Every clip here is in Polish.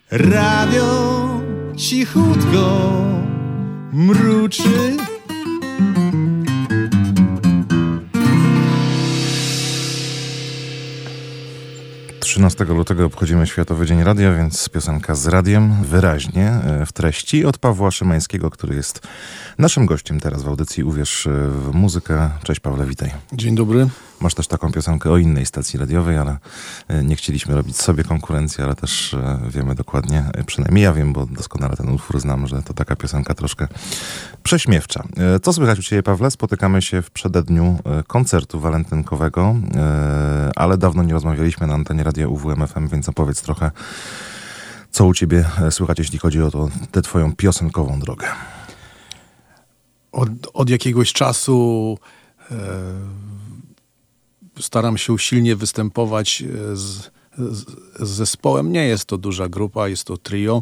Radio cichutko mruczy. Lutego obchodzimy Światowy Dzień Radia, więc piosenka z radiem wyraźnie w treści od Pawła Szymańskiego, który jest naszym gościem teraz w audycji Uwierz w muzykę. Cześć Pawle, witaj. Dzień dobry. Masz też taką piosenkę o innej stacji radiowej, ale nie chcieliśmy robić sobie konkurencji, ale też wiemy dokładnie, przynajmniej ja wiem, bo doskonale ten utwór znam, że to taka piosenka troszkę prześmiewcza. Co słychać u Ciebie, Pawle? Spotykamy się w przededniu koncertu walentynkowego, ale dawno nie rozmawialiśmy na antenie Radia UWMFM, więc opowiedz trochę, co u Ciebie słychać, jeśli chodzi o tę Twoją piosenkową drogę. Od jakiegoś czasu staram się usilnie występować z zespołem. Nie jest to duża grupa, jest to trio.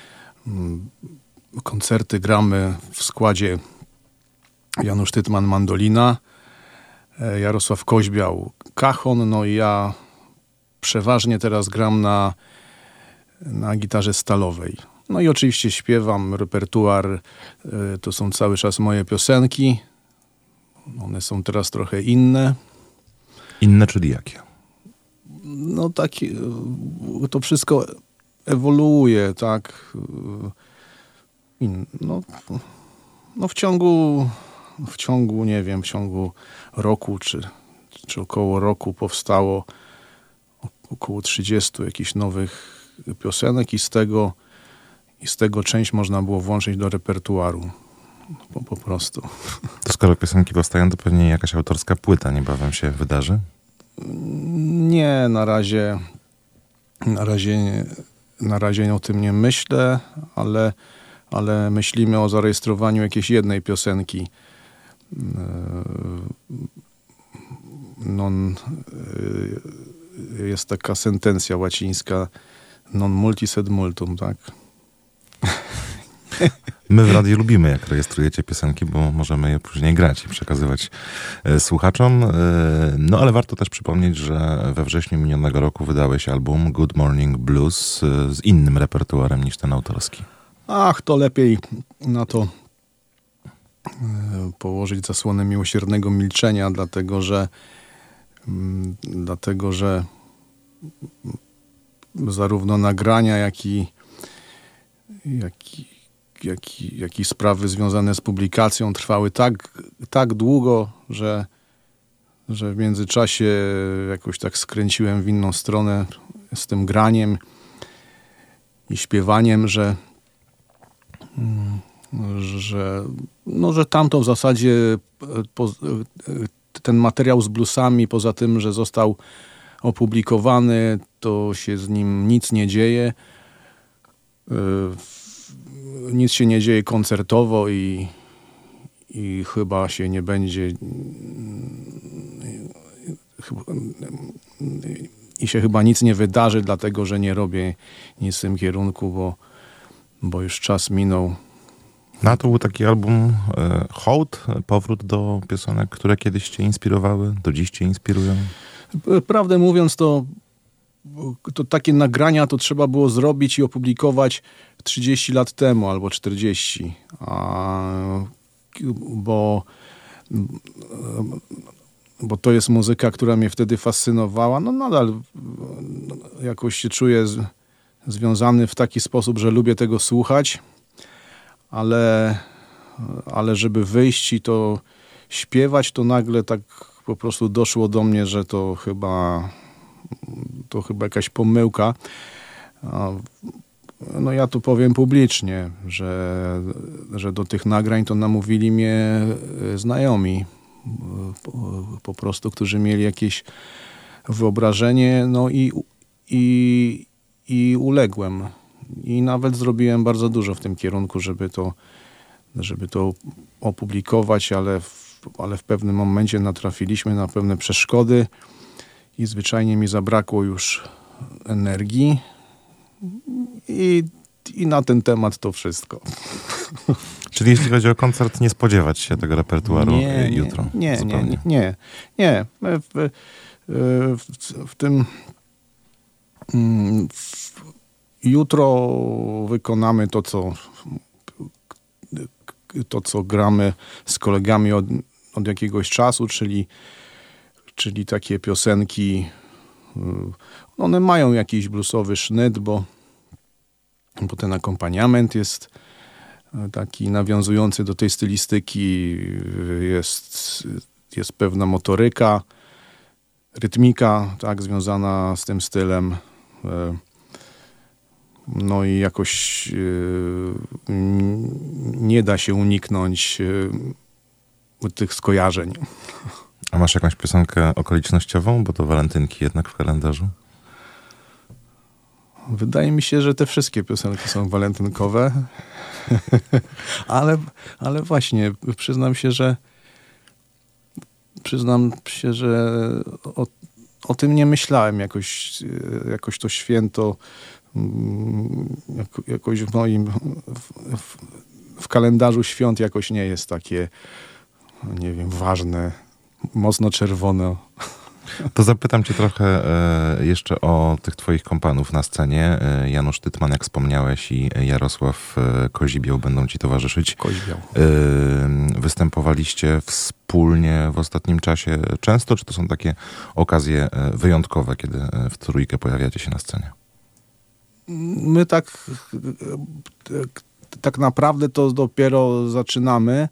Koncerty gramy w składzie Janusz Tytman mandolina, Jarosław Koźbiał cajon, no i ja przeważnie teraz gram na gitarze stalowej. No i oczywiście śpiewam, repertuar to są cały czas moje piosenki. One są teraz trochę inne. Inne, czyli jakie? No tak, to wszystko ewoluuje, tak. No w ciągu, nie wiem, w ciągu roku czy około roku powstało około 30 jakichś nowych piosenek i z tego część można było włączyć do repertuaru. Po prostu. To skoro piosenki powstają, to pewnie jakaś autorska płyta niebawem się wydarzy? Nie, na razie o tym nie myślę, ale myślimy o zarejestrowaniu jakiejś jednej piosenki. Jest taka sentencja łacińska non multis sed multum, tak? My w radiu lubimy, jak rejestrujecie piosenki, bo możemy je później grać i przekazywać słuchaczom. No ale warto też przypomnieć, że we wrześniu minionego roku wydałeś album Good Morning Blues z innym repertuarem niż ten autorski. Ach, to lepiej na to położyć zasłonę miłosiernego milczenia, dlatego że zarówno nagrania, jak i sprawy związane z publikacją trwały tak długo, że w międzyczasie jakoś tak skręciłem w inną stronę z tym graniem i śpiewaniem, że tamto w zasadzie ten materiał z bluesami, poza tym, że został opublikowany, to się z nim nic nie dzieje. Nic się nie dzieje koncertowo i chyba się nie będzie i się chyba nic nie wydarzy, dlatego że nie robię nic w tym kierunku, bo już czas minął. No to był taki album hołd, powrót do piosenek, które kiedyś Cię inspirowały, do dziś Cię inspirują? Prawdę mówiąc, to takie nagrania to trzeba było zrobić i opublikować 30 lat temu albo 40. Bo to jest muzyka, która mnie wtedy fascynowała. No nadal jakoś się czuję związany w taki sposób, że lubię tego słuchać, ale żeby wyjść i to śpiewać, to nagle tak po prostu doszło do mnie, że to chyba jakaś pomyłka. No ja tu powiem publicznie, że do tych nagrań to namówili mnie znajomi, po prostu, którzy mieli jakieś wyobrażenie, no i uległem. I nawet zrobiłem bardzo dużo w tym kierunku, żeby to opublikować, ale w pewnym momencie natrafiliśmy na pewne przeszkody i zwyczajnie mi zabrakło już energii i na ten temat to wszystko. Czyli jeśli chodzi o koncert, nie spodziewać się tego repertuaru jutro? Nie. W tym jutro wykonamy to, co gramy z kolegami od jakiegoś czasu, czyli takie piosenki, one mają jakiś bluesowy sznyt, bo ten akompaniament jest taki nawiązujący do tej stylistyki, jest pewna motoryka, rytmika, tak, związana z tym stylem. No i jakoś nie da się uniknąć tych skojarzeń. A masz jakąś piosenkę okolicznościową, bo to walentynki jednak w kalendarzu? Wydaje mi się, że te wszystkie piosenki są walentynkowe, ale właśnie przyznam się, że o tym nie myślałem jakoś to święto jakoś w kalendarzu świąt jakoś nie jest takie, nie wiem, ważne, mocno czerwone. To zapytam cię trochę jeszcze o tych twoich kompanów na scenie. Janusz Tytman, jak wspomniałeś, i Jarosław Kozibieł będą ci towarzyszyć. Kozibieł. Występowaliście wspólnie w ostatnim czasie często, czy to są takie okazje wyjątkowe, kiedy w trójkę pojawiacie się na scenie? My tak naprawdę to dopiero zaczynamy.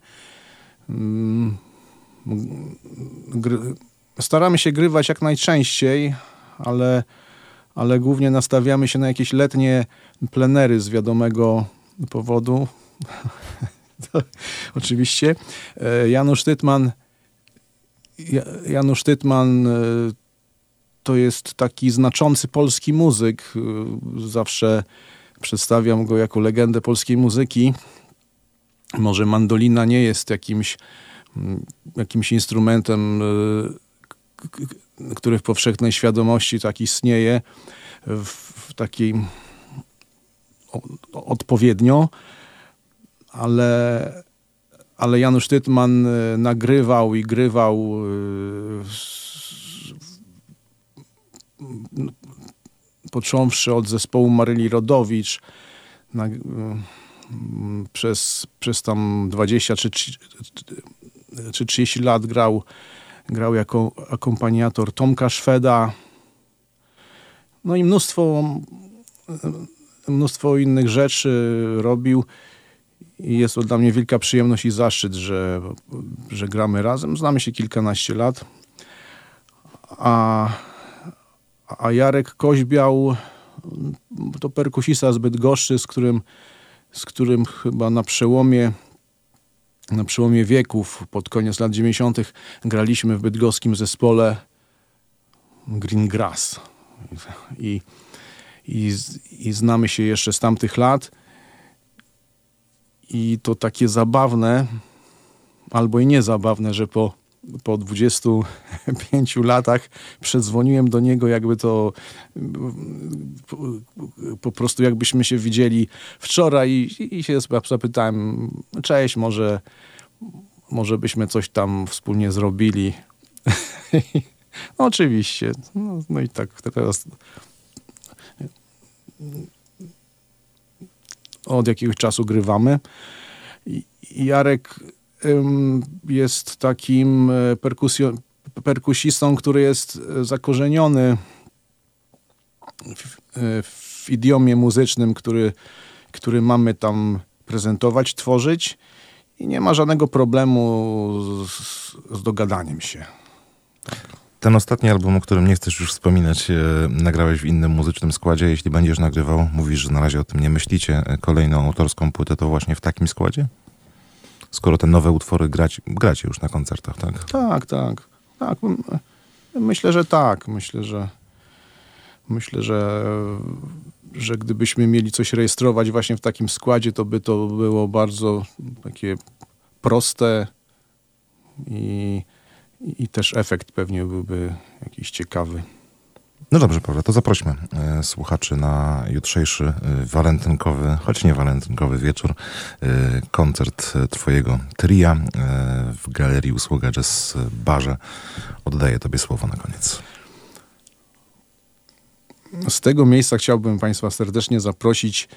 Staramy się grywać jak najczęściej, ale głównie nastawiamy się na jakieś letnie plenery z wiadomego powodu. Oczywiście. Janusz Tytman to jest taki znaczący polski muzyk. Zawsze przedstawiam go jako legendę polskiej muzyki. Może mandolina nie jest jakimś instrumentem, który w powszechnej świadomości tak istnieje, w takiej odpowiednio, ale Janusz Tytman nagrywał i grywał począwszy od zespołu Maryli Rodowicz przez tam 20 czy 30 lat grał jako akompaniator Tomka Szweda. No i mnóstwo innych rzeczy robił. I jest to dla mnie wielka przyjemność i zaszczyt, że gramy razem. Znamy się kilkanaście lat. A Jarek Koźbiał to perkusista z Bydgoszczy, z którym chyba na przełomie wieków, pod koniec lat 90. graliśmy w bydgoskim zespole Green Grass. I znamy się jeszcze z tamtych lat. I to takie zabawne, albo i niezabawne, że po 25 latach przedzwoniłem do niego, jakby to po prostu jakbyśmy się widzieli wczoraj i się zapytałem, cześć, może byśmy coś tam wspólnie zrobili. No, oczywiście. No i tak teraz od jakiegoś czasu grywamy. Jarek jest takim perkusistą, który jest zakorzeniony w idiomie muzycznym, który mamy tam prezentować, tworzyć i nie ma żadnego problemu z dogadaniem się. Ten ostatni album, o którym nie chcesz już wspominać, nagrałeś w innym muzycznym składzie. Jeśli będziesz nagrywał, mówisz, że na razie o tym nie myślicie, kolejną autorską płytę, to właśnie w takim składzie? Skoro te nowe utwory gracie już na koncertach, tak? Tak. Myślę, że tak. Myślę, że gdybyśmy mieli coś rejestrować właśnie w takim składzie, to by to było bardzo takie proste i też efekt pewnie byłby jakiś ciekawy. No dobrze, Pawle, to zaprośmy słuchaczy na jutrzejszy walentynkowy, choć nie walentynkowy wieczór, koncert twojego tria w Galerii Usługa Jazz Barze. Oddaję tobie słowo na koniec. z tego miejsca chciałbym Państwa serdecznie zaprosić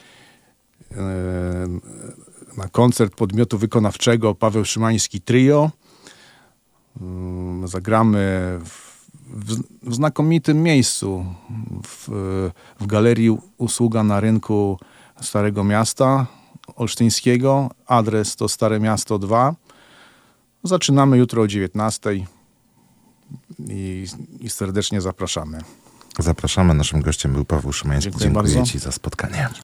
na koncert podmiotu wykonawczego Paweł Szymański Trio. Zagramy w znakomitym miejscu, w Galerii Usługa na rynku Starego Miasta Olsztyńskiego. Adres to Stare Miasto 2. Zaczynamy jutro o 19:00 i serdecznie zapraszamy. Zapraszamy. Naszym gościem był Paweł Szymański. Dziękuję bardzo. Ci za spotkanie.